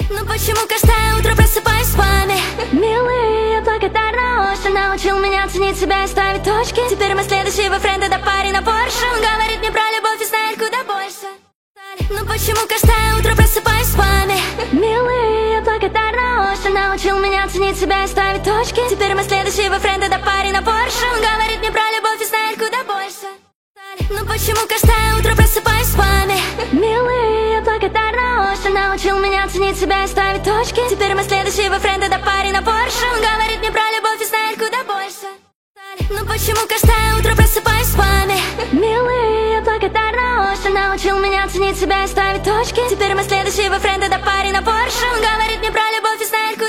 Ну почему каждое утро просыпаюсь с вами? Милый, я благодарна, что научил меня ценить себя и ставить точки. Теперь мы следующего френда до пари на Порше. Он говорит мне про любовь и знает куда больше. Ну почему каждое утро просыпаюсь с вами? Милый, я благодарна, что научил меня ценить себя и ставить точки. Теперь мы следующего френда до пари на Порше. Он говорит мне про любовь и знает куда больше. Ну почему каждое утро просыпаюсь с вами? Милый, я благодарна, что научил меня ценить себя и ставить точки. Теперь мы следующего френда до пари на Порше. Он говорит мне про любовь и знает куда больше. Ну почему каждое утро просыпаюсь с вами? Милый, я благодарна, что научил меня ценить себя и ставить точки. Теперь мы следующего френда до пари на Порше. Он говорит мне про любовь и знает куда больше.